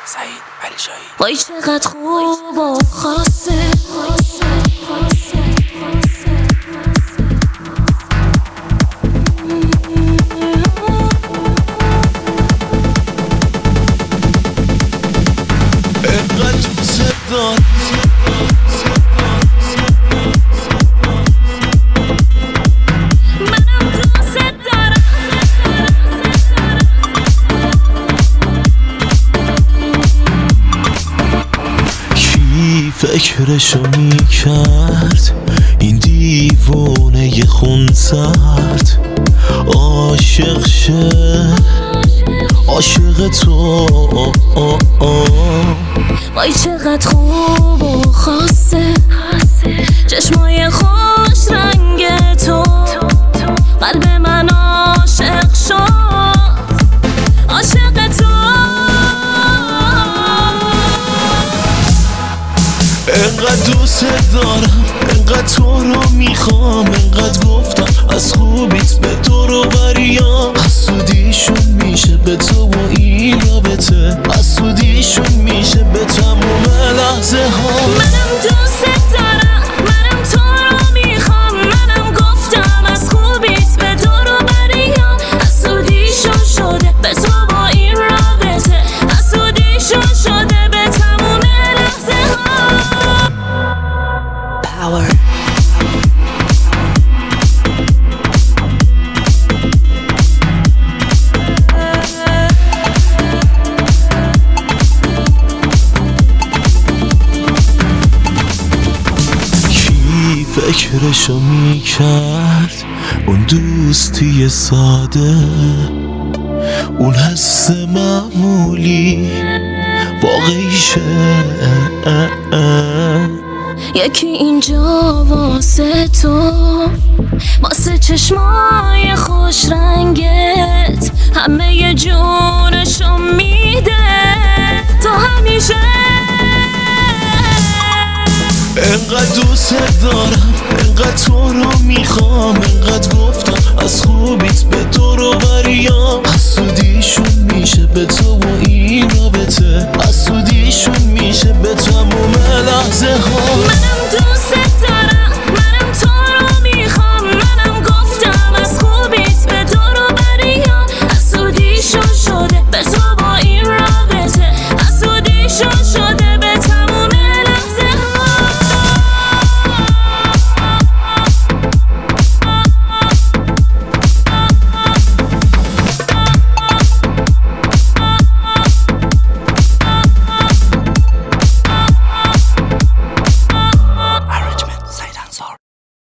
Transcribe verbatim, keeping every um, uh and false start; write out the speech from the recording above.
سعید علی شاهی. وای چقدر خوب و خاصه انقدر دوست دارم منم دوست دارم کی فکرشو میکرد این دیوونه خونسرد عاشق شه عاشق تو. وای چقدر خوب و خاصه چشمای خوش رنگ تو قلب من عاشق شد عاشق تو. انقدر دوست دارم انقدر تو رو میخوام انقدر گفتم از خوبیت به دور و بریام حسودیشون میشه به تو و این رابطه حسودیشون میشه به تموم لحظه ها. منم دوست دارم منم تو رو میخوام منم گفتم از خوبیت به دور و بریام حسودیشون شده به تو و این رابطه حسودیشون شده به تموم لحظه ها. Power. فکرشو میکرد اون دوستی ساده اون حس معمولی واقعیشه. یکی اینجا واسه تو واسه چشمای خوش رنگت همه جونشو میده تو همیشه. انقدر دوست دارم انقدر تو رو میخوام انقدر گفتم از خوبیت به دور و بریام حسودیشون میشه به تو